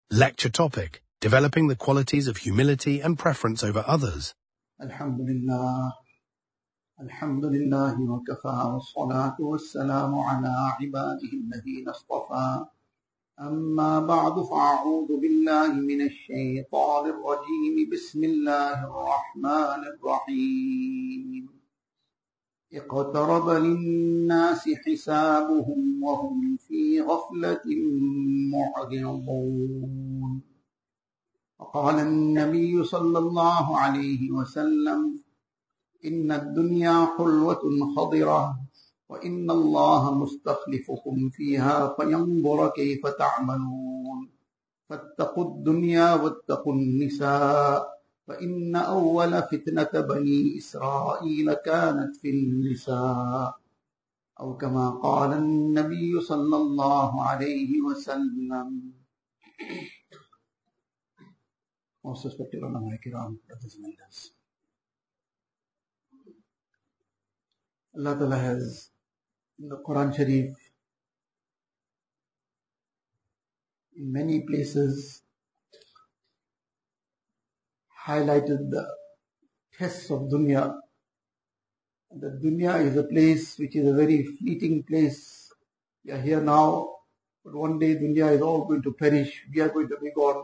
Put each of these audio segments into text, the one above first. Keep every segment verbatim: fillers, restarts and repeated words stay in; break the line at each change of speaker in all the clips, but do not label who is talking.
Lecture topic: Developing the qualities of humility and preference over others.
Alhamdulillah. Alhamdulillah wa kafa wa salatu wa salamu ala ibadihi alladhina istafa. Amma ba'du fa'a'udhu billahi minash shaytanir rajim. Bismillahir rahmanir rahim. اقترب للناس حسابهم وهم في غفلة معرضون. وقال النبي صلى الله عليه وسلم: إن الدنيا حلوة خضرة وإن الله مستخلفكم فيها فينظر كيف تعملون. فاتقوا الدنيا واتقوا النساء فإن أول فتنة بني إسرائيل كانت في النساء. أو كما قال النبي صلى الله عليه وسلم. Most respected ulama kiram, brothers and elders. Allah Ta'ala has in the Quran Sharif in many places highlighted the tests of dunya. And the dunya is a place which is a very fleeting place. We are here now, but one day dunya is all going to perish. We are going to be gone.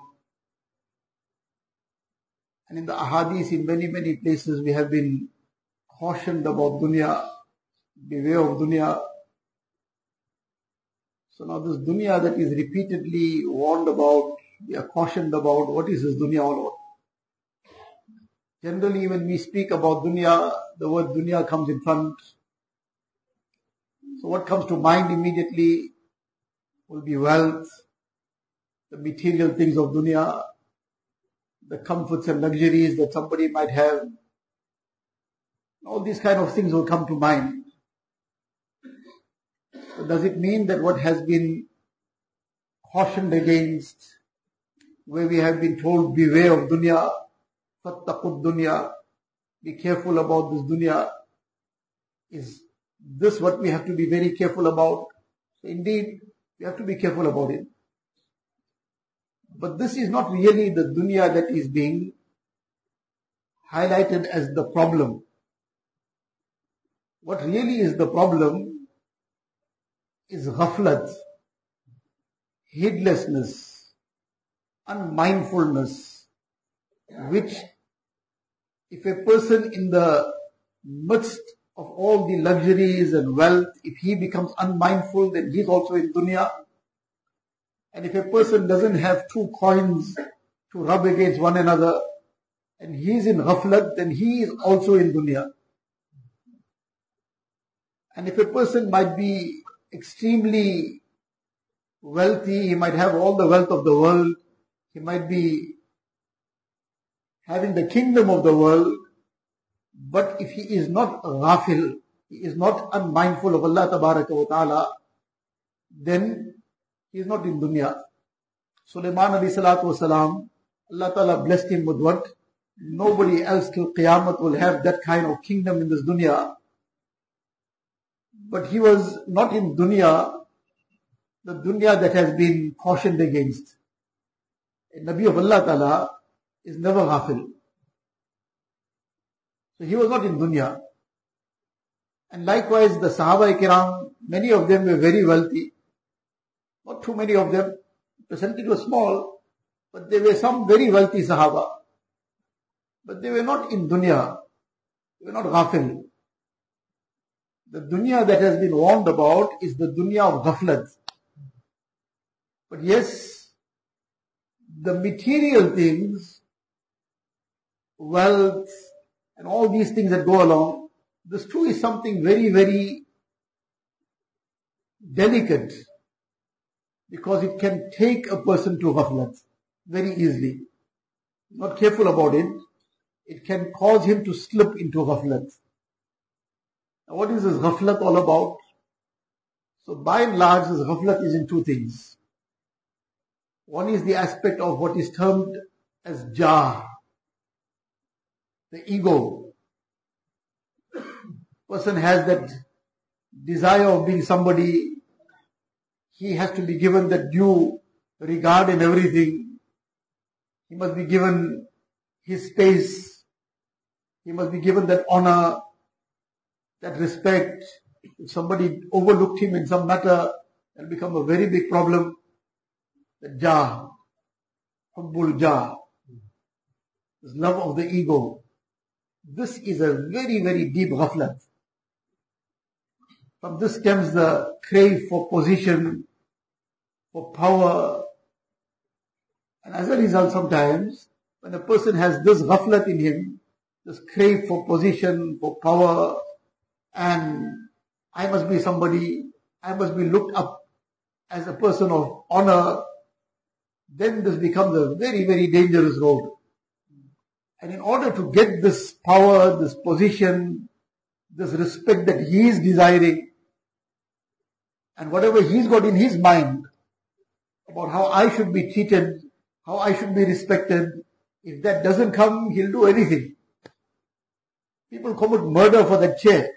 And in the ahadith, in many, many places, we have been cautioned about dunya. Beware of dunya. So now this dunya that is repeatedly warned about, we are cautioned about, what is this dunya all about? Generally, when we speak about dunya, the word dunya comes in front. So what comes to mind immediately will be wealth, the material things of dunya, the comforts and luxuries that somebody might have. All these kind of things will come to mind. So does it mean that what has been cautioned against, where we have been told beware of dunya, fattaqud dunya, be careful about this dunya, is this what we have to be very careful about? So indeed, we have to be careful about it. But this is not really the dunya that is being highlighted as the problem. What really is the problem is ghaflat, heedlessness, unmindfulness, which if a person in the midst of all the luxuries and wealth, if he becomes unmindful, then he is also in dunya. And if a person doesn't have two coins to rub against one another, and he is in ghaflat, then he is also in dunya. And if a person might be extremely wealthy, he might have all the wealth of the world, he might be having the kingdom of the world, but if he is not ghafil, he is not unmindful of Allah Tabaraka wa Ta'ala, then he is not in dunya. Sulaiman alayhi salatu wasalam, Allah Ta'ala blessed him with what? Nobody else till Qiyamah will have that kind of kingdom in this dunya. But he was not in dunya, the dunya that has been cautioned against. A Nabi of Allah Ta'ala is never ghafil. So he was not in dunya. And likewise the Sahaba Kiram, many of them were very wealthy. Not too many of them. The percentage was small, but there were some very wealthy Sahaba. But they were not in dunya. They were not ghafil. The dunya that has been warned about is the dunya of ghaflat. But yes, the material things, wealth, and all these things that go along, this too is something very, very delicate, because it can take a person to ghaflat very easily. Not careful about it, it can cause him to slip into ghaflat. Now what is this ghaflat all about? So by and large, this ghaflat is in two things. One is the aspect of what is termed as jah, the ego. Person has that desire of being somebody, he has to be given the due regard and everything. He must be given his space. He must be given that honor, that respect. If somebody overlooked him in some matter, it'll become a very big problem. The jah, hubbul jah, this love of the ego. This is a very, very deep ghaflat. From this stems the crave for position, for power. And as a result, sometimes, when a person has this ghaflat in him, this crave for position, for power, and I must be somebody, I must be looked up as a person of honor, then this becomes a very, very dangerous road. And in order to get this power, this position, this respect that he is desiring, and whatever he's got in his mind about how I should be treated, how I should be respected, if that doesn't come, he'll do anything. People commit murder for that chair.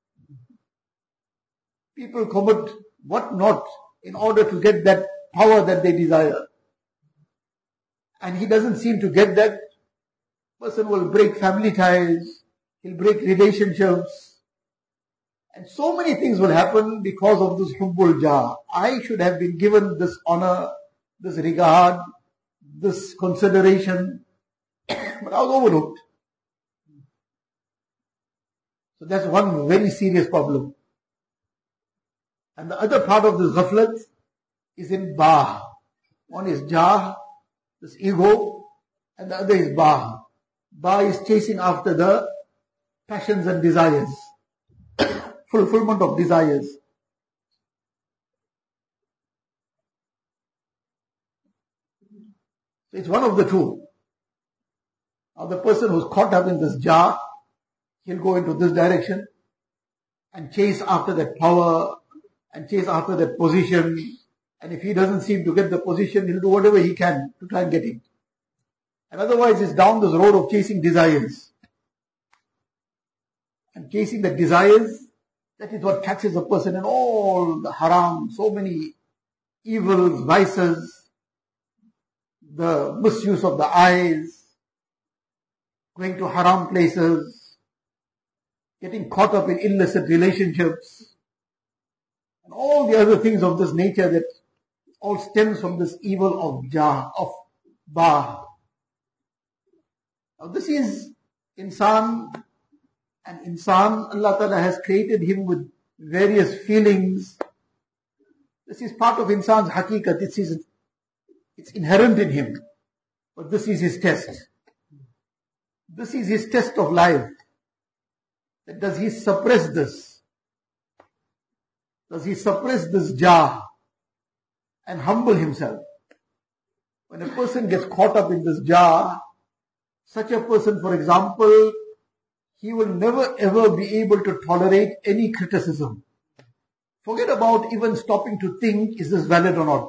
People commit what not in order to get that power that they desire. And he doesn't seem to get that. Person will break family ties, he'll break relationships, and so many things will happen because of this hubbul jah. I should have been given this honor, this regard, this consideration, but I was overlooked. So that's one very serious problem. And the other part of this ghaflat is in ba. One is jah, this ego, and the other is ba. Ba is chasing after the passions and desires, fulfillment of desires. So it's one of the two. Now the person who's caught up in this jah, he'll go into this direction and chase after that power and chase after that position. And if he doesn't seem to get the position, he'll do whatever he can to try and get it. And otherwise it's down this road of chasing desires. And chasing the desires, that is what catches a person in all the haram, so many evils, vices, the misuse of the eyes, going to haram places, getting caught up in illicit relationships, and all the other things of this nature that all stems from this evil of jah, of ba. Now this is insan, and insan, Allah Ta'ala has created him with various feelings. This is part of insan's haqiqat, it's, his, it's inherent in him. But this is his test. This is his test of life. That does he suppress this? Does he suppress this jah and humble himself? When a person gets caught up in this jah, such a person, for example, he will never ever be able to tolerate any criticism. Forget about even stopping to think, is this valid or not?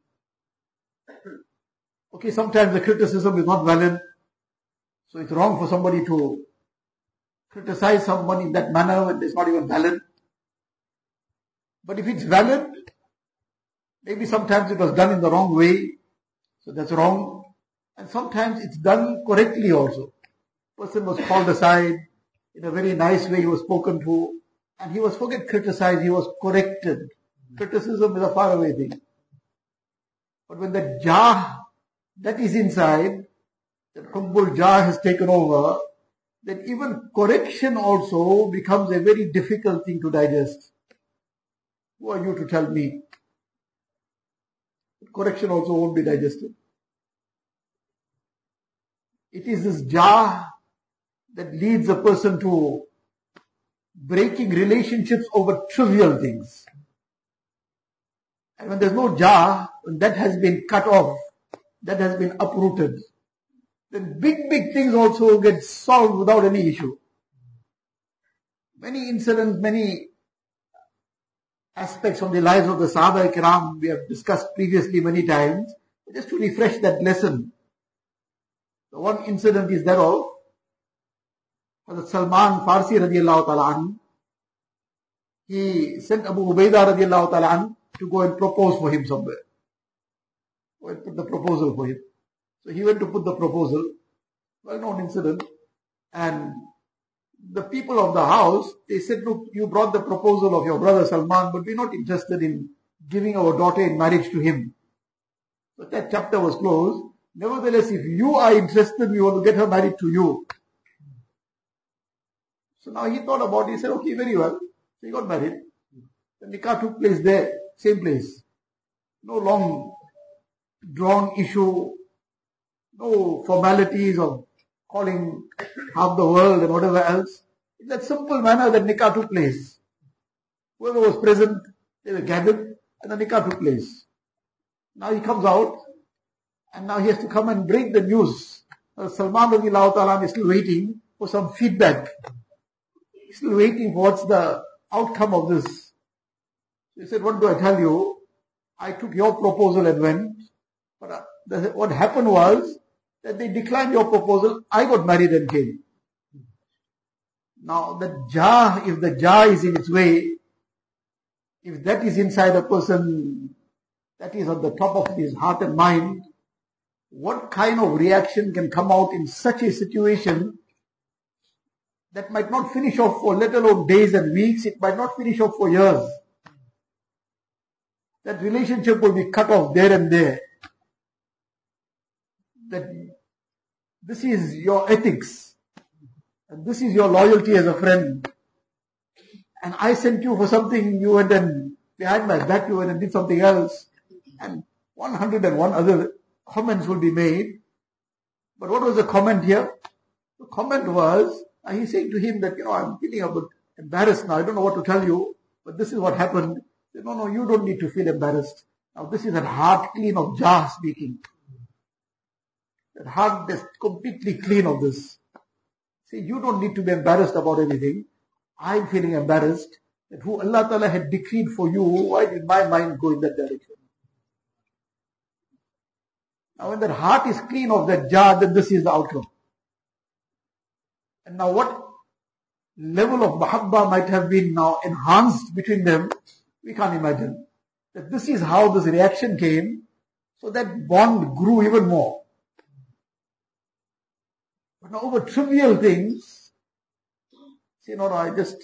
Okay, sometimes the criticism is not valid, so it's wrong for somebody to criticize someone in that manner when it's not even valid. But if it's valid, maybe sometimes it was done in the wrong way, so that's wrong. And sometimes it's done correctly also. Person was called aside, in a very nice way he was spoken to, and he was forget criticized, he was corrected. Criticism is a faraway thing. But when the jah that is inside, that hubbul jah has taken over, then even correction also becomes a very difficult thing to digest. Who are you to tell me? Correction also won't be digested. It is this jah that leads a person to breaking relationships over trivial things. And when there's no jah, when that has been cut off, that has been uprooted, then big, big things also get solved without any issue. Many incidents, many aspects from the lives of the Sahaba Ikram we have discussed previously many times. Just to refresh that lesson. The one incident is that of Hazrat Salman Farsi radiallahu ta'ala anhu. He sent Abu Ubaidah radiallahu ta'ala anhu to go and propose for him somewhere. Go and put the proposal for him. So he went to put the proposal, well-known incident, and the people of the house, they said, look, you brought the proposal of your brother Salman, but we're not interested in giving our daughter in marriage to him. So that chapter was closed. Nevertheless, if you are interested, we want to get her married to you. So now he thought about it, he said, okay, very well. So he got married. The nikah took place there, same place. No long drawn issue, no formalities of calling half the world and whatever else. In that simple manner, the nikah took place. Whoever was present, they were gathered and the nikah took place. Now he comes out and now he has to come and break the news. Uh, Salman radiallahu ta'ala is still waiting for some feedback. He's still waiting for what's the outcome of this. He said, what do I tell you? I took your proposal and went. But uh, the, what happened was that they declined your proposal. I got married and came. Now the jah, if the jah is in its way, if that is inside a person, that is on the top of his heart and mind, what kind of reaction can come out in such a situation that might not finish off for let alone days and weeks, it might not finish off for years. That relationship will be cut off there and there. That this is your ethics, and this is your loyalty as a friend. And I sent you for something, you went and behind my back you went and did something else. And one hundred and one other comments will be made. But what was the comment here? The comment was, uh, he's saying to him that, you know, I'm feeling a bit embarrassed now, I don't know what to tell you, but this is what happened. He said, no, no, you don't need to feel embarrassed. Now this is a heart clean of jah speaking. That heart is completely clean of this. See, you don't need to be embarrassed about anything. I'm feeling embarrassed that who Allah Ta'ala had decreed for you, why did my mind go in that direction? Now when that heart is clean of that jah, then this is the outcome. And now what level of mahabbah might have been now enhanced between them, we can't imagine. That this is how this reaction came, so that bond grew even more. But now over trivial things, see, no, no, I just,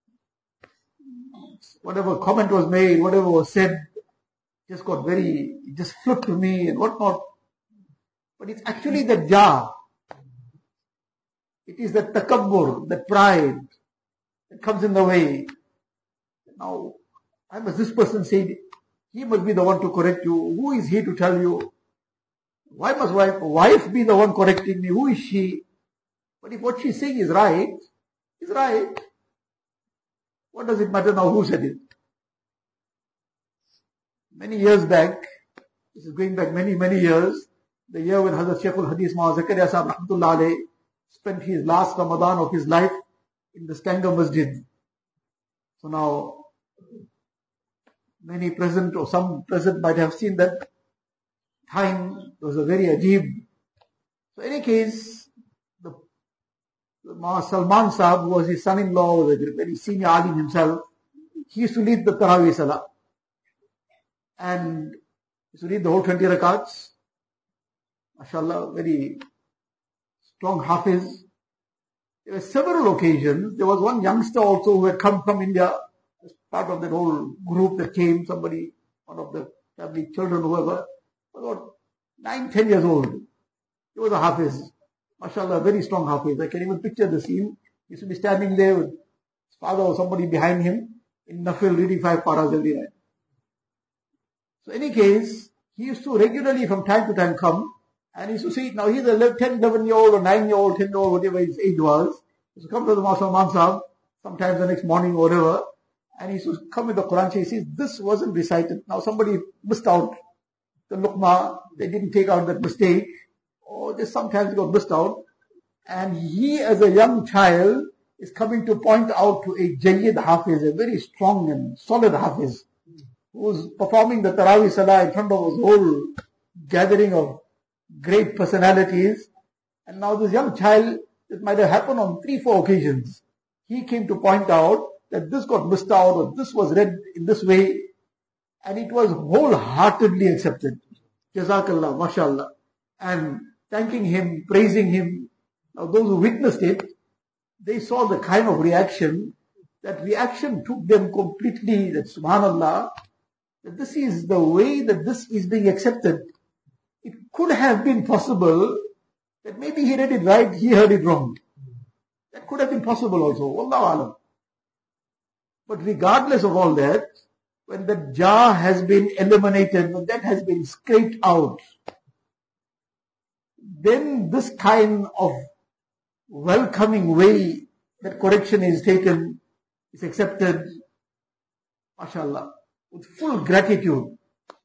whatever comment was made, whatever was said, just got very, it just flipped to me and whatnot. But it's actually the jah. It is the takabbur, the pride that comes in the way. Now, why must this person say, he must be the one to correct you? Who is he to tell you? Why must wife, wife be the one correcting me? Who is she? But if what she's saying is right, is right. What does it matter now who said it? Many years back, this is going back many, many years, the year when Hazrat Shaykh al-Hadith Ma'a Zakaria Sahib Rahmatullah Alayh spent his last Ramadan of his life in the Stanger Masjid. So now, many present or some present might have seen that time. It was a very ajib. So in any case, the, the Ma Salman Sahib, who was his son-in-law, was a very senior alim himself, he used to lead the Tarawih Salah. And he used to lead the whole twenty rakats. MashaAllah, very strong hafiz. There were several occasions. There was one youngster also who had come from India as part of that whole group that came, somebody, one of the family children, whoever, about nine, ten years old. He was a hafiz. MashaAllah, very strong hafiz. I can even picture the scene. He used to be standing there with his father or somebody behind him in Nafil reading five paras every night. So in any case, he used to regularly from time to time come. And he used to see, now he's a ten, eleven year old or nine year old, ten year old, whatever his age was. He used to come to the Master Salman Sahib, sometimes the next morning or whatever. And he used to come with the Quran. He says, this wasn't recited. Now somebody missed out the luqma. They didn't take out that mistake. Or they sometimes got missed out. And he as a young child is coming to point out to a Jayyid Hafiz, a very strong and solid Hafiz, who's performing the Tarawih Salah in front of a whole gathering of great personalities. And now this young child, it might have happened on three, four occasions. He came to point out that this got missed out or this was read in this way. And it was wholeheartedly accepted. Jazakallah, mashallah. And thanking him, praising him. Now those who witnessed it, they saw the kind of reaction. That reaction took them completely, that subhanallah, that this is the way that this is being accepted. It could have been possible that maybe he read it right, he heard it wrong. That could have been possible also, wallahu alam. But regardless of all that, when the jar has been eliminated, when that has been scraped out, then this kind of welcoming way that correction is taken, is accepted, mashallah, with full gratitude.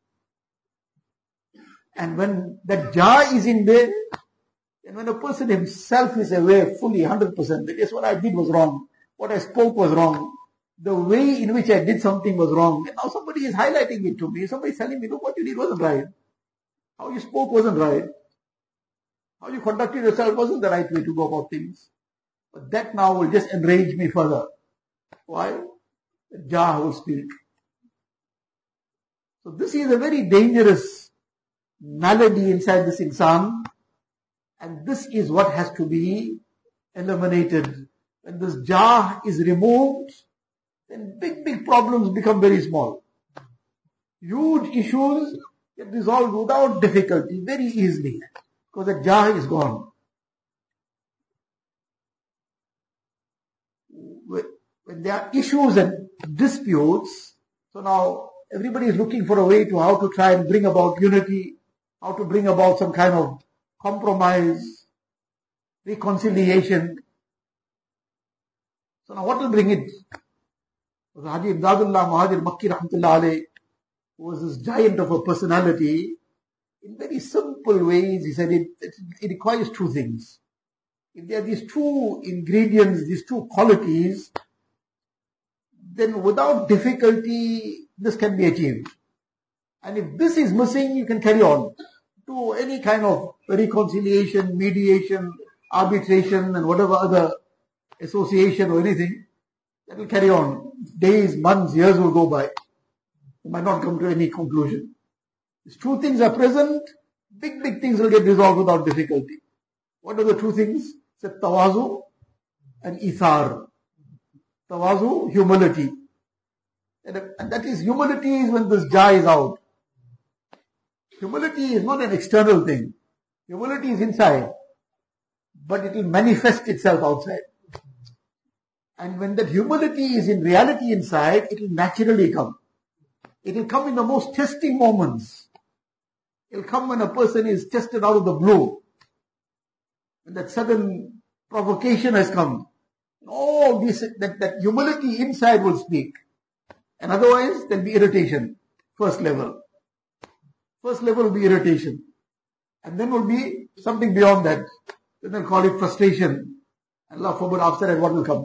And when that jar is in there, and when a person himself is aware fully, one hundred percent, that yes, what I did was wrong, what I spoke was wrong, the way in which I did something was wrong, and now somebody is highlighting it to me, somebody is telling me, look, what you did wasn't right, how you spoke wasn't right, how you conducted yourself wasn't the right way to go about things. But that now will just enrage me further. Why? The jar will speak. So this is a very dangerous malady inside this insan, and this is what has to be eliminated. When this jar is removed, then big, big problems become very small. Huge issues get resolved without difficulty, very easily, because the jar is gone. When there are issues and disputes, so now everybody is looking for a way to how to try and bring about unity, how to bring about some kind of compromise, reconciliation. So now what will bring it? Haji Imdadullah Muhajir Makki Rahmatullah Alayh, who was this giant of a personality, in very simple ways, he said it, it, it requires two things. If there are these two ingredients, these two qualities, then without difficulty, this can be achieved. And if this is missing, you can carry on to any kind of reconciliation, mediation, arbitration, and whatever other association or anything, that will carry on. Days, months, years will go by. You might not come to any conclusion. These two things are present, big, big things will get resolved without difficulty. What are the two things? It's tawazu and ithar. Tawazu, humility. And that is, humility is when this jar is out. Humility is not an external thing. Humility is inside. But it will manifest itself outside. And when that humility is in reality inside, it will naturally come. It will come in the most testing moments. It will come when a person is tested out of the blue. When that sudden provocation has come. All this, that, that humility inside will speak. And otherwise, there will be irritation. First level. First level will be irritation. And then will be something beyond that. Then they'll call it frustration. And Allah forbid after that what will come.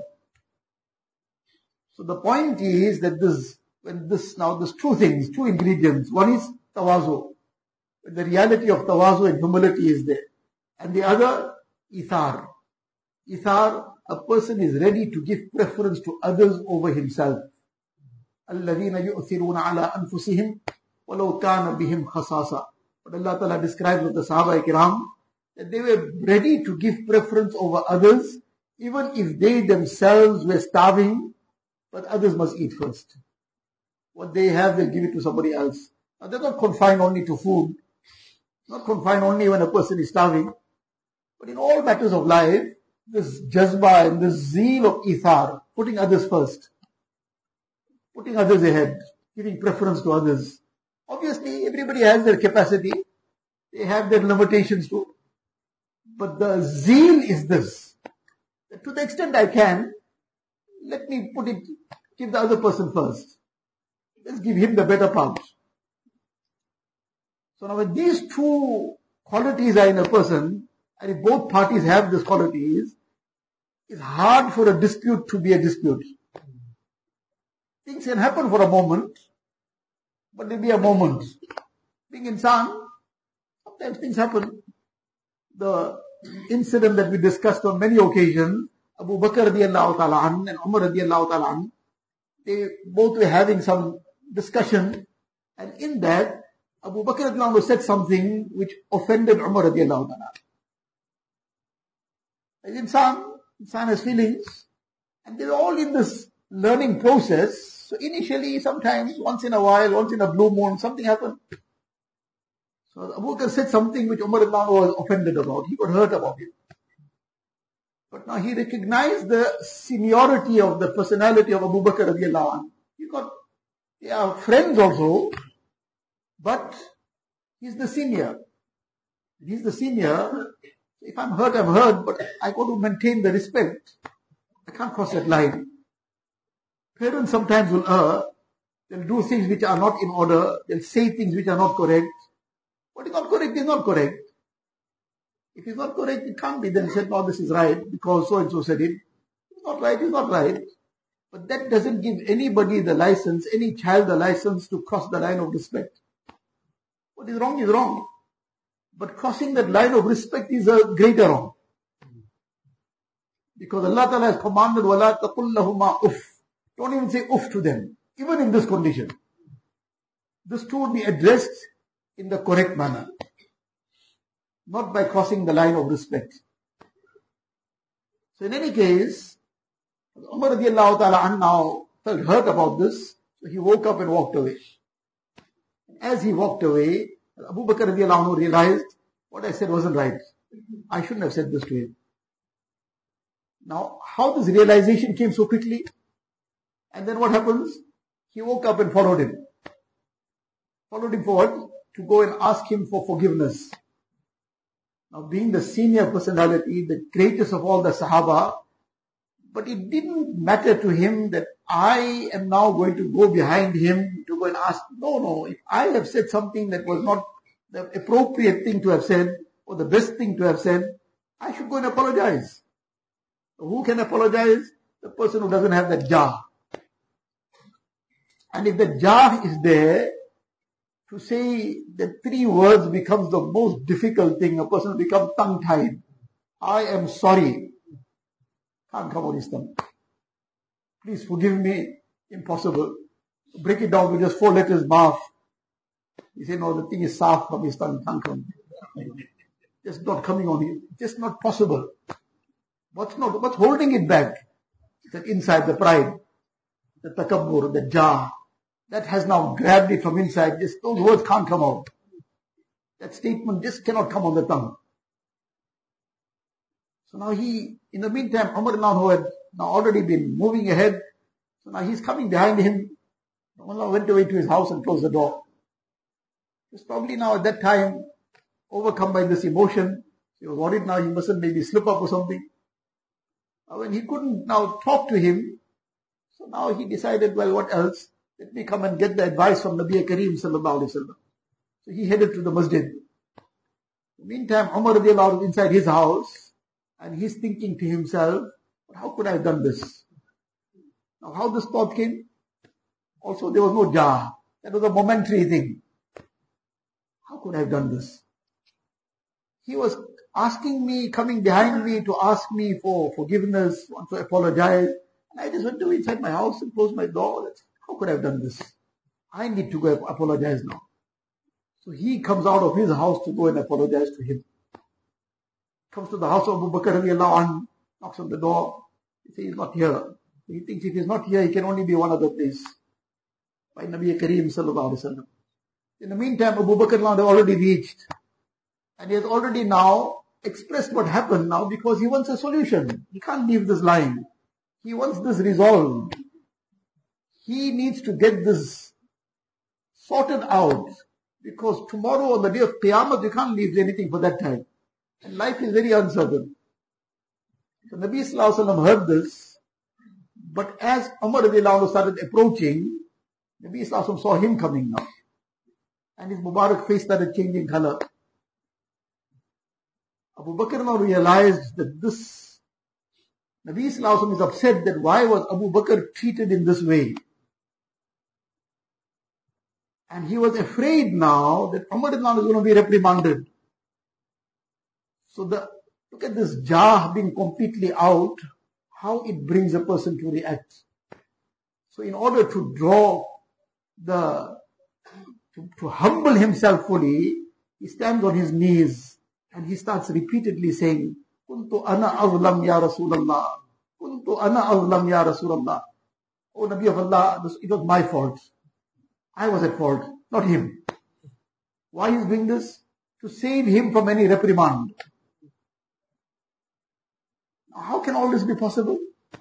So the point is that this, when this, now there's two things, two ingredients. One is tawazu. The reality of tawazu and humility is there. And the other, ithar. Ithar, a person is ready to give preference to others over himself. الَّذِينَ يُؤْثِرُونَ عَلَىٰ أَنفُسِهِمْ وَلَوْ كَانَ بِهِمْ خَصَاصًا. But Allah Ta'ala describes with the Sahaba Kiram that they were ready to give preference over others, even if they themselves were starving, but others must eat first. What they have, they'll give it to somebody else. Now they're not confined only to food, not confined only when a person is starving, but in all matters of life, this jazba and this zeal of ithar, putting others first, putting others ahead, giving preference to others. Obviously, everybody has their capacity, they have their limitations too. But the zeal is this, that to the extent I can, let me put it, give the other person first. Let's give him the better part. So now when these two qualities are in a person, and if both parties have these qualities, it's hard for a dispute to be a dispute. Things can happen for a moment, but they'll be a moment. Being insan, sometimes things happen. The incident that we discussed on many occasions, Abu Bakr radiallahu ta'ala an and Umar radiallahu ta'ala an, they both were having some discussion, and in that, Abu Bakr radiallahu anhu said something which offended Umar radiallahu ta'ala. As insan, insan has feelings, and they're all in this learning process. So initially, sometimes, once in a while, once in a blue moon, something happened. So Abu Bakr said something which Umar ibn was offended about. He got hurt about it. But now he recognized the seniority of the personality of Abu Bakr radiallahu anhu. He got, they are friends also, but he's the senior. He's the senior. If I'm hurt, I'm hurt, but I got to maintain the respect. I can't cross that line. Parents sometimes will err. They'll do things which are not in order. They'll say things which are not correct. What is not correct is not correct. If it's not correct, it can't be then said, no, this is right, because so and so said it. It's not right, it's not right. But that doesn't give anybody the license, any child the license to cross the line of respect. What is wrong is wrong. But crossing that line of respect is a greater wrong. Because Allah Ta'ala has commanded, وَلَا تَقُلْ لَهُمَا uff. Don't even say uff to them, even in this condition. This too would be addressed in the correct manner, not by crossing the line of respect. So in any case, Umar radiallahu ta'ala anhu now felt hurt about this, so he woke up and walked away. As he walked away, Abu Bakr radiallahu anhu realized what I said wasn't right. I shouldn't have said this to him. Now, how this realization came so quickly? And then what happens? He woke up and followed him. Followed him for what? To go and ask him for forgiveness. Now, being the senior personality, the greatest of all the Sahaba, but it didn't matter to him that I am now going to go behind him to go and ask. No, no. If I have said something that was not the appropriate thing to have said, or the best thing to have said, I should go and apologize. Who can apologize? The person who doesn't have that jah. And if the jah is there, to say the three words becomes the most difficult thing. A person becomes tongue-tied. I am sorry. Can't come on his tongue. Please forgive me. Impossible. Break it down with just four letters, maaf. He said, no, the thing is saaf from his tongue. Can't come. Just not coming on him. Just not possible. What's not, what's holding it back? That inside, the pride, the takabbur, the jah, that has now grabbed it from inside. Just those words can't come out. That statement just cannot come on the tongue. So now he, in the meantime, Umar who had now already been moving ahead. So now he's coming behind him. Umar went away to his house and closed the door. He's probably now at that time overcome by this emotion. He was worried now he mustn't maybe slip up or something. Now when he couldn't now talk to him, so now he decided, well, what else? Let me come and get the advice from Nabi Kareem sallallahu alaihi wasallam. So he headed to the masjid. Meantime, Umar radiallahu anhu was inside his house, and he's thinking to himself, how could I have done this? Now how this thought came? Also there was no jah. That was a momentary thing. How could I have done this? He was asking me, coming behind me to ask me for forgiveness, want to apologize. And I just went to inside my house and closed my door. How could I have done this? I need to go apologize now. So he comes out of his house to go and apologize to him. Comes to the house of Abu Bakr radiallahu anhu, knocks on the door. He says he's not here. He thinks if he's not here, he can only be one other place. By Nabi Kareem sallallahu alaihi wasallam. In the meantime, Abu Bakr had already reached. And he has already now expressed what happened now because he wants a solution. He can't leave this line. He wants this resolved. He needs to get this sorted out because tomorrow on the day of Qiyamah you can't leave anything for that time. And life is very uncertain. So Nabi Sallallahu Alaihi Wasallam heard this, but as Umar radiallahu anhu started approaching, Nabi Sallallahu Alaihi Wasallam saw him coming now. And his Mubarak face started changing color. Abu Bakr now realized that this, Nabi Sallallahu Alaihi Wasallam is upset that why was Abu Bakr treated in this way. And he was afraid now that Umar is going to be reprimanded. So the, look at this jah being completely out, how it brings a person to react. So in order to draw the, to, to humble himself fully, he stands on his knees and he starts repeatedly saying, Kuntu ana azlam ya Rasulallah. Kuntu ana azlam ya Rasulallah. Oh Nabi of Allah, this, it was my fault. I was at fault, not him. Why is doing this? To save him from any reprimand. How can all this be possible?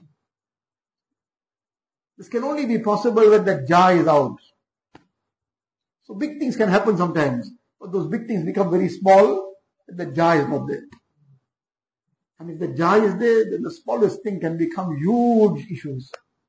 This can only be possible when that jar is out. So big things can happen sometimes, but those big things become very small and the jar is not there. And if the jar is there, then the smallest thing can become huge issues.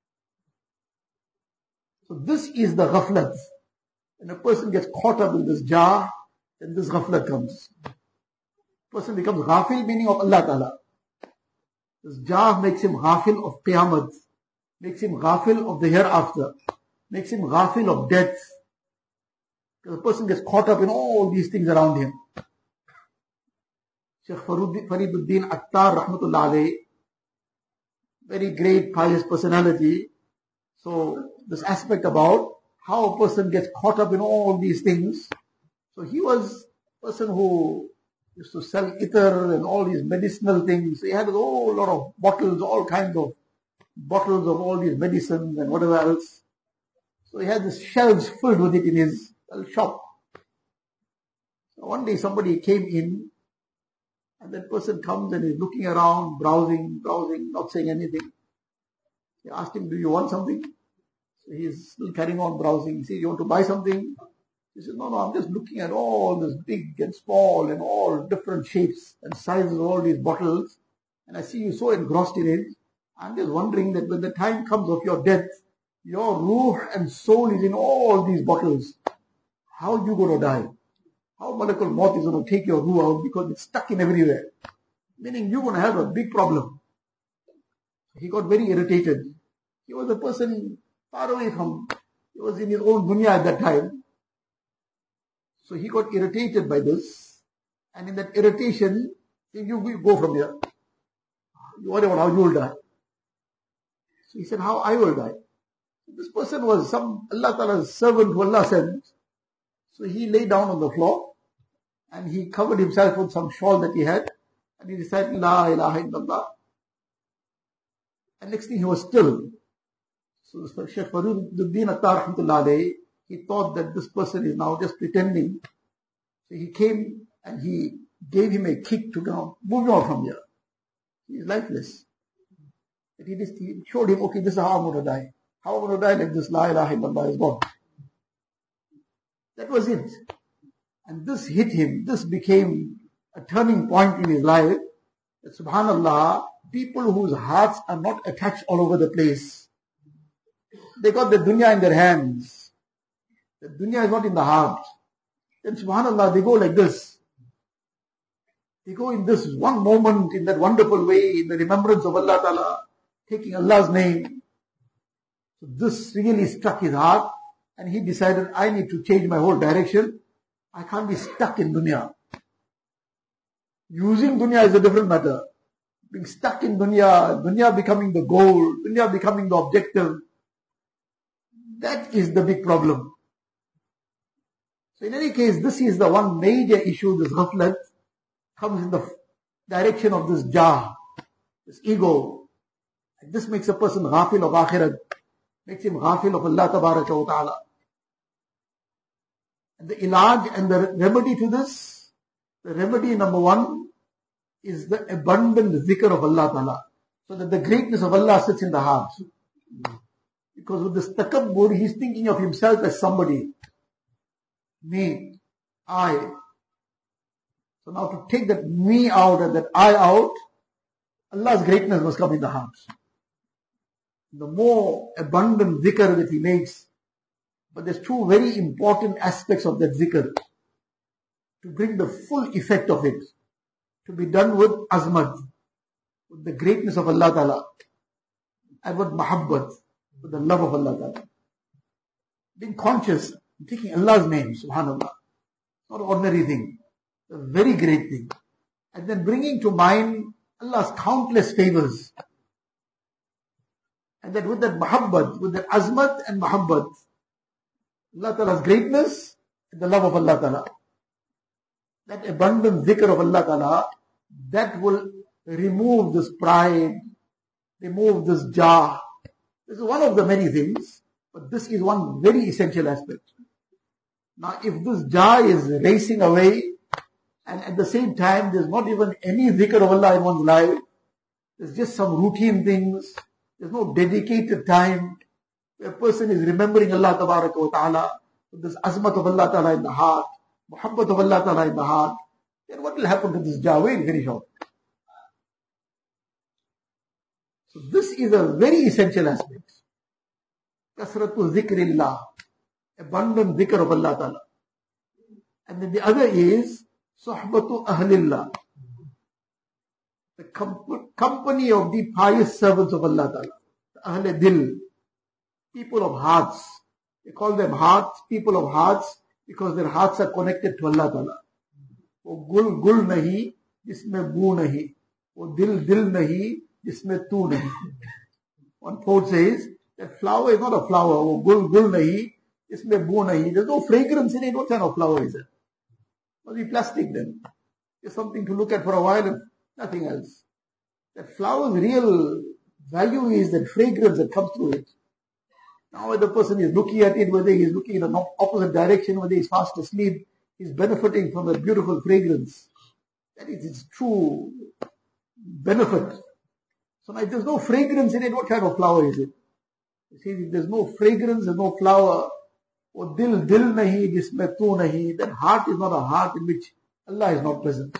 So this is the ghaflat. When a person gets caught up in this jar, then this ghaflat comes. Person becomes ghafil, meaning of Allah Ta'ala. This jar makes him ghafil of qiyamah, makes him ghafil of the hereafter, makes him ghafil of death. Because the person gets caught up in all these things around him. Shaykh Fariduddin Attar Rahmatullah Alayhi, very great pious personality. So this aspect about how a person gets caught up in all these things. So he was a person who used to sell ether and all these medicinal things. He had a whole lot of bottles, all kinds of bottles of all these medicines and whatever else. So he had these shelves filled with it in his shop. So one day somebody came in, and that person comes and is looking around, browsing, browsing, not saying anything. He asked him, do you want something? So he's still carrying on browsing. He says, you want to buy something? He says, no, no, I'm just looking at all this big and small and all different shapes and sizes of all these bottles. And I see you so engrossed in it. I'm just wondering that when the time comes of your death, your ruh and soul is in all these bottles. How are you going to die? How Malakul Maut is going to take your ruh out because it's stuck in everywhere. Meaning you're going to have a big problem. He got very irritated. He was a person far away from, he was in his own dunya at that time. So he got irritated by this. And in that irritation, he said, you go from here. You worry about how you will die. So he said, how I will die? This person was some Allah Ta'ala's servant who Allah sent. So he lay down on the floor and he covered himself with some shawl that he had and he recited La ilaha illallah. And next thing he was still. So Shaykh Fariduddin Attar Rahmatullah Alayhi, he thought that this person is now just pretending. So he came and he gave him a kick to go, move on from here. He is lifeless. But he just he showed him, okay, this is how I'm going to die. How I'm going to die like this, La ilaha illallah is gone. That was it. And this hit him. This became a turning point in his life. That subhanallah, people whose hearts are not attached all over the place. They got the dunya in their hands. The dunya is not in the heart. Then subhanallah, they go like this. They go in this one moment, in that wonderful way, in the remembrance of Allah Ta'ala, taking Allah's name. So this really struck his heart. And he decided, I need to change my whole direction. I can't be stuck in dunya. Using dunya is a different matter. Being stuck in dunya, dunya becoming the goal, dunya becoming the objective, that is the big problem. So in any case, this is the one major issue, this ghaflat, comes in the direction of this jar, this ego. And this makes a person ghafil of akhirat, makes him ghafil of Allah Tabaraka wa Ta'ala. And the ilaj and the remedy to this, the remedy number one is the abundant zikr of Allah Ta'ala. So that the greatness of Allah sits in the heart. Because with this takabbur, he's thinking of himself as somebody. Me, I. So now to take that me out and that I out, Allah's greatness must come in the heart. The more abundant zikr that he makes, but there's two very important aspects of that zikr. To bring the full effect of it. To be done with azmat, with the greatness of Allah Ta'ala. And with mahabbat, with the love of Allah Ta'ala. Being conscious, taking Allah's name, subhanallah. Not an ordinary thing. A very great thing. And then bringing to mind Allah's countless favors. And that with that mahabbat, with that azmat and mahabbat, Allah Ta'ala's greatness and the love of Allah Ta'ala. That abundant zikr of Allah Ta'ala, that will remove this pride, remove this jar. This is one of the many things, but this is one very essential aspect. Now, if this jar is racing away, and at the same time there's not even any dhikr of Allah in one's life, there's just some routine things, there's no dedicated time, where a person is remembering Allah Tabaraka wa Ta'ala, with this azmat of Allah Ta'ala in the heart, muhabbat of Allah Ta'ala in the heart, then what will happen to this jar? Very, very short. So this is a very essential aspect. Kasratu zikrillah, abundant dhikr of Allah Ta'ala. And then the other is Suhbatu Ahlillah, the com- company of the pious servants of Allah Ta'ala, Ahle Dil, people of hearts. They call them hearts, people of hearts, because their hearts are connected to Allah Ta'ala. वो गुल गुल नहीं जिसमें बू नहीं, वो दिल दिल नहीं जिसमें तू नहीं. One poet says that flower is not a flower. वो गुल गुल नहीं जिसमें बू नहीं. There's no fragrance in it. What kind of flower is it? Must be plastic then. Just something to look at for a while and nothing else. That flower's real value is that fragrance that comes through it. Now when the person is looking at it, whether he's looking in an opposite direction, whether he's fast asleep, he's benefiting from the beautiful fragrance. That is its true benefit. So now if there's no fragrance in it, what kind of flower is it? You see, if there's no fragrance, there's no flower, or dil dil nahi, jisme tu nahi, then heart is not a heart in which Allah is not present.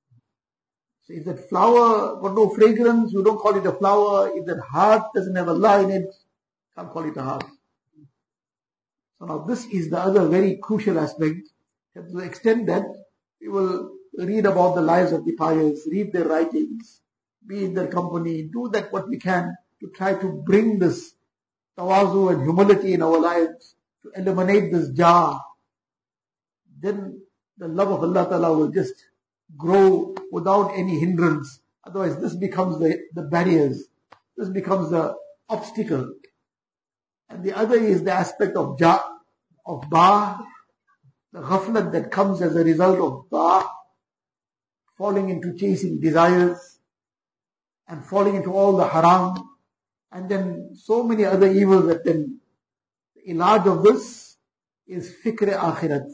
So if that flower got no fragrance, you don't call it a flower. If that heart doesn't have Allah in it, can't call it a heart. So now this is the other very crucial aspect, to the extent that we will read about the lives of the pious, read their writings, be in their company, do that what we can to try to bring this tawazu and humility in our lives, to eliminate this jar. Then the love of Allah Ta'ala will just grow without any hindrance. Otherwise this becomes the, the barriers, this becomes the obstacle. And the other is the aspect of ja, of ba, the ghaflat that comes as a result of ba, falling into chasing desires and falling into all the haram, and then so many other evils that then the ilaj of this is fikr akhirat.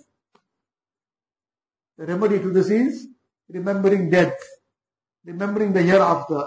The remedy to this is remembering death, remembering the hereafter,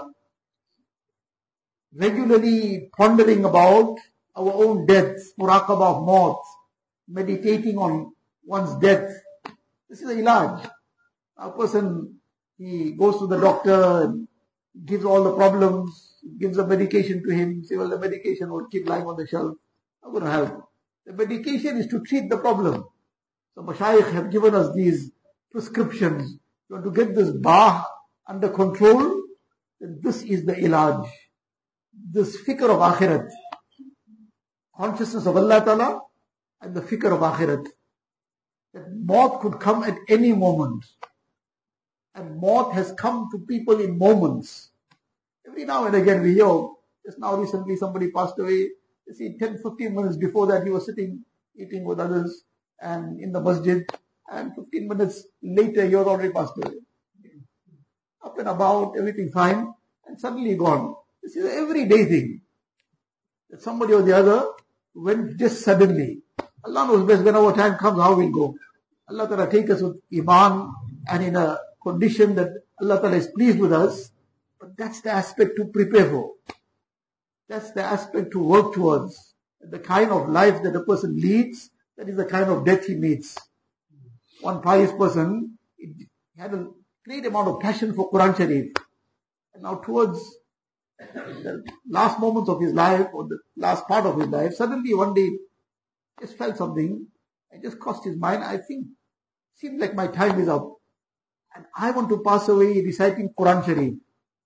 regularly pondering about our own death, muraqabah of maut, meditating on one's death. This is a ilaj. A person, he goes to the doctor and gives all the problems, gives a medication to him, say, well, the medication will keep lying on the shelf. Not going to help. The medication is to treat the problem. So Mashayikh have given us these prescriptions. You want to get this bah under control, then this is the ilaj. This fikr of akhirat. Consciousness of Allah Ta'ala and the fikr of akhirat. That maut could come at any moment. And maut has come to people in moments. Every now and again we hear, just now recently somebody passed away. You see, ten, fifteen minutes before that he was sitting, eating with others and in the masjid. And fifteen minutes later he was already passed away. Up and about, everything fine. And suddenly gone. This is an everyday thing. That somebody or the other went just suddenly. Allah knows best when our time comes how we'll go. Allah Ta'ala take us with iman and in a condition that Allah Ta'ala is pleased with us. But that's the aspect to prepare for. That's the aspect to work towards. The kind of life that a person leads, that is the kind of death he meets. One pious person, he had a great amount of passion for Quran Sharif. And now towards the last moments of his life, or the last part of his life, suddenly one day just felt something, and just crossed his mind, I think, seems like my time is up. And I want to pass away reciting Quran Sharif.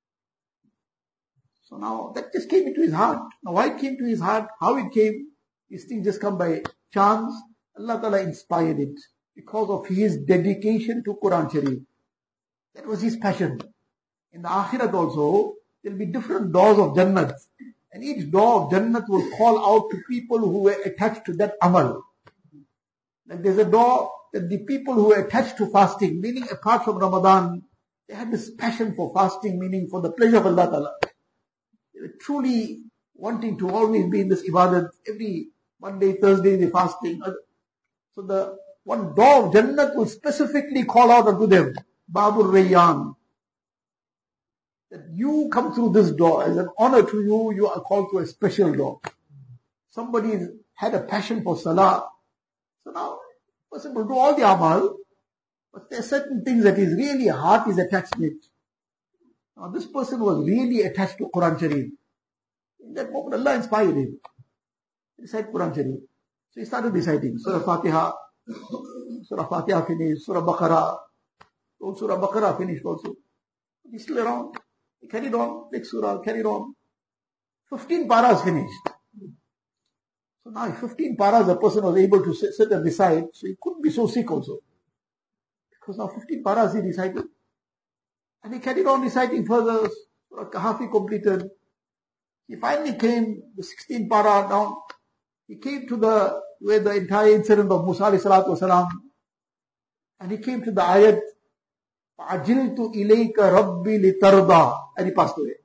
So now that just came into his heart. Now why it came to his heart, how it came, these things just come by chance. Allah Ta'ala inspired it because of his dedication to Quran Sharif. That was his passion. In the Akhirat also, there will be different doors of Jannat. And each door of Jannat will call out to people who were attached to that amal. Like there's a door that the people who were attached to fasting, meaning apart from Ramadan, They had this passion for fasting, meaning for the pleasure of Allah Ta'ala. They were truly wanting to always be in this ibadat. Every Monday, Thursday, they fasting. So the one door of Jannat will specifically call out unto them, Babur Rayyan, that you come through this door. As an honor to you, you are called to a special door. Somebody had a passion for salah. So now, person will do all the amal, but there are certain things that his really heart is attached to it. Now this person was really attached to Quran Sharif. In that moment, Allah inspired him. He recited Quran Sharif. So he started reciting Surah Fatiha. Surah Fatiha finished. Surah Baqarah. Oh, Surah Baqarah finished also. He's still around. He carried on. Next Surah, carried on. fifteen paras finished. So now fifteen paras a person was able to sit, sit and recite. So he couldn't be so sick also. Because now fifteen paras he recited. And he carried on reciting further. Surah Kahf he completed. He finally came, the sixteen para down. He came to the, where the entire incident of Musa alayhi salatu wasalam. And he came to the ayat, فَعَجِلْتُ إِلَيْكَ رَبِّي لِتَرْضَى. And he passed away.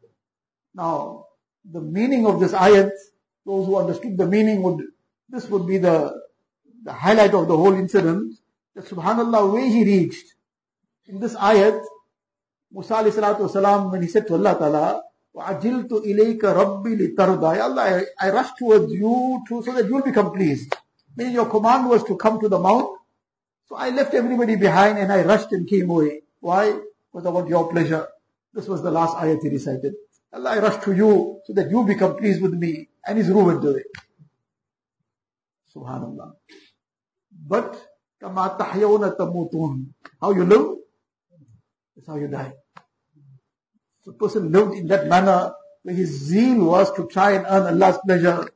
Now, the meaning of this ayat, those who understood the meaning would, this would be the, the highlight of the whole incident. That subhanallah, where he reached. In this ayat, Musa alayhi salatu wasalam, when he said to Allah Ta'ala, وَعَجِلْتُ إِلَيْكَ رَبِّي لِتَرْضَى. Ya Allah, I, I rushed towards you to, so that you will become pleased. Meaning your command was to come to the mount. So I left everybody behind and I rushed and came away. Why? Because I want your pleasure. This was the last ayat he recited. Allah, I rushed to you so that you become pleased with me. And his ruh went away. Subhanallah. But, كَمَا تَحْيَوْنَ تَمُوتُونَ. How you live? That's how you die. The person lived in that manner where his zeal was to try and earn Allah's pleasure,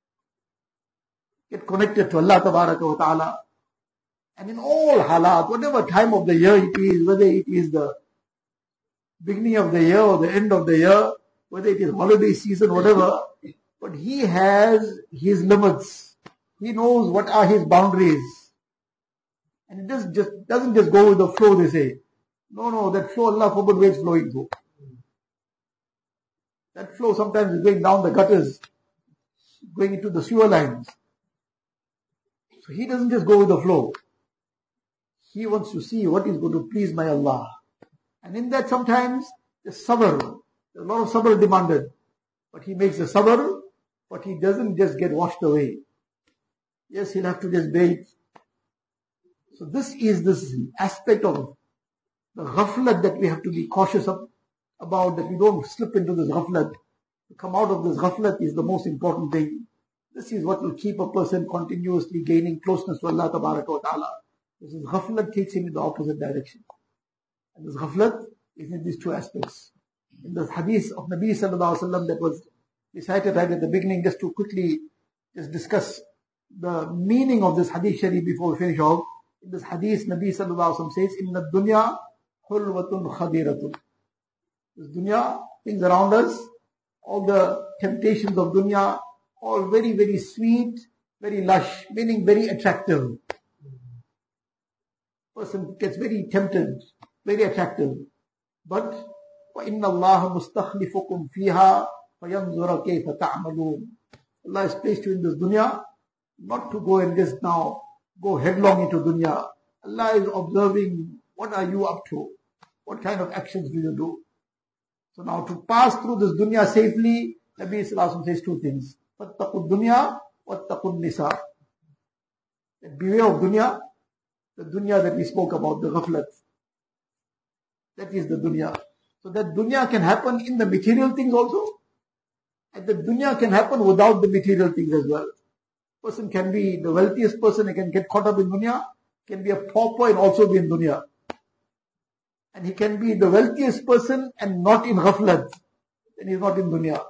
get connected to Allah Tabaraka wa Ta'ala. And in all halat, whatever time of the year it is, whether it is the beginning of the year or the end of the year, whether it is holiday season, whatever, but he has his limits. He knows what are his boundaries. And it just, just doesn't just go with the flow, they say. No, no, that flow, Allah forbid where it's flowing through. That flow sometimes is going down the gutters, going into the sewer lines. So he doesn't just go with the flow. He wants to see what is going to please my Allah. And in that sometimes, there's sabr. There's a lot of sabr demanded. But he makes the sabr, but he doesn't just get washed away. Yes, he'll have to just bathe. So this is this aspect of the ghaflat that we have to be cautious of, about, that we don't slip into this ghaflat. To come out of this ghaflat is the most important thing. This is what will keep a person continuously gaining closeness to Allah Tabaraka wa Ta'ala. This is ghaflat takes him in the opposite direction. And this ghaflat is in these two aspects. In the hadith of Nabi Sallallahu Alaihi Wasallam that was recited right at the beginning, just to quickly just discuss the meaning of this hadith sharif before we finish off. In this hadith, Nabi Sallallahu Alaihi Wasallam says, Inna dunya hulwatun khadiratun. This dunya, things around us, all the temptations of dunya, all very, very sweet, very lush, meaning very attractive. Person gets very tempted, very attractive. But, وَإِنَّ اللَّهَ مُسْتَخْلِفُكُمْ فِيهَا فَيَنْظُرَ كَيْفَ تَعْمَلُونَ. Allah has placed you in this dunya, not to go and just now go headlong into dunya. Allah is observing, what are you up to? What kind of actions do you do? So now to pass through this dunya safely, Nabi Sallallahu Alaihi Wasallam says two things. فَاتَّقُوا الدُّنْيَا وَاتَّقُوا النِّسَاءَ. Beware of dunya, the dunya that we spoke about, the ghaflat. That is the dunya. So that dunya can happen in the material things also. And the dunya can happen without the material things as well. Person can be the wealthiest person, he can get caught up in dunya, can be a pauper and also be in dunya. And he can be the wealthiest person and not in ghaflat. Then he is not in dunya.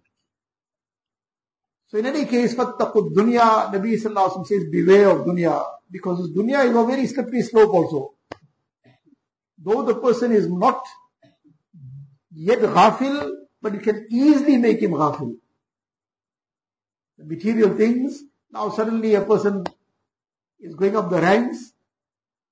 So in any case, fattaqud dunya, Nabi Sallallahu Alaihi Wasallam says, beware of dunya. Because this dunya is a very slippery slope also. Though the person is not yet ghafil, but it can easily make him ghafil. The material things, now suddenly a person is going up the ranks,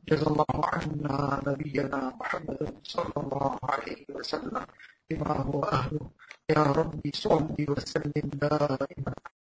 جزا الله عنا نبينا محمد صلى الله عليه وسلم بما هو أهله. يا ربي صل وسلم دائما.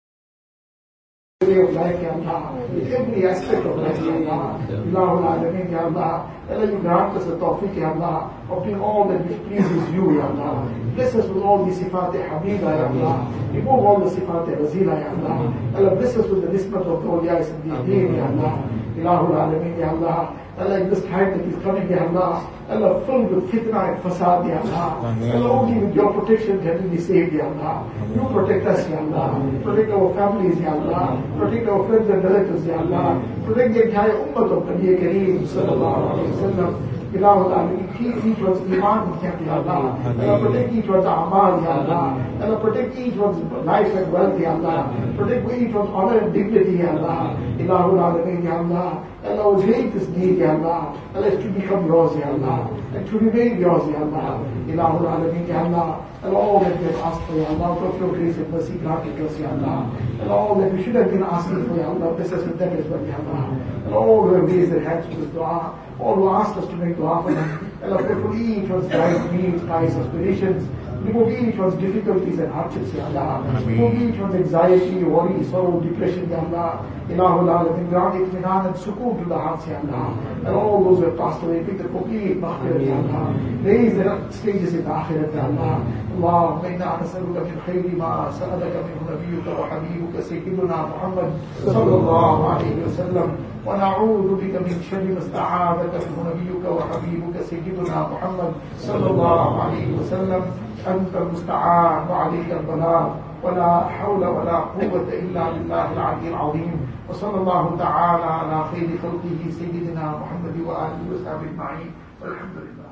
Way of life, Ya Allah, with every aspect of life, Ya Allah, Ilahul Alameen, Ya Allah, Allah, you grant us the tawfiq, Ya Allah, of doing all that which pleases you, Ya Allah. Bless us with all the sifat hamida, Ya Allah. Remove all the sifat razila, Ya Allah. Allah, bless us with the nisbat of the awliyas and the deen, Ya Allah. Ilahul Alameen, Ya Allah. Allah, in this time that is coming, Ya Allah, Allah, filled with fitna and fasad, Ya Allah. Allah, only with your protection can we be saved, Ya Allah. You protect us, Ya Allah. Protect our families, Ya Allah. Protect our friends and relatives, Ya Allah. Protect the entire ummah of Nabi Kareem, sallallahu alayhi wa sallam. Ilahul Alameen, keep each one's iman in camp, Ya Allah. Allah, protect each one's amal, Ya Allah. Allah, protect each one's life and wealth, Ya Allah. Protect each one's honor and dignity, Ya Allah. Ilahul Alameen, Ya Allah. Allah, originate this need, Ya Allah. Allah, it should become yours, Ya Allah. And to remain yours, Ya Allah. Ilahul Alameen, Ya Allah. And all that we have asked for, Ya Allah, out of your grace and mercy, grant it us, Ya Allah. And all that we should have been asking for, Ya Allah, bless us with that as well, Ya Allah. And all who have raised their hands to this dua, all who asked us to make dua for them, Allah, pray for each one's right needs, pious aspirations. Remove each one's difficulties and hardships, Ya Allah. Remove each one's anxiety, worry, sorrow, depression, Ya Allah. Ilahul Alameen, grant itminan and sukoon to the hearts, Ya Allah. And all those who have passed away, make the complete maghfirah, Ya Allah. Raise their stages in the akhirat, Ya Allah. اللهم إنا نسألك من خير ما سألك منه نبيك وحبيبك سيدنا محمد صلى الله عليه وسلم ونعوذ بك من شر ما استعاذك منه نبيك وحبيبك سيدنا محمد صلى الله عليه وسلم. أنت المستعان وعليك البلاغ ولا حول ولا قوة إلا بالله العلي العظيم. وصلى الله تعالى على خير خلقه سيدنا محمد وآله وصحبه أجمعين والحمد لله.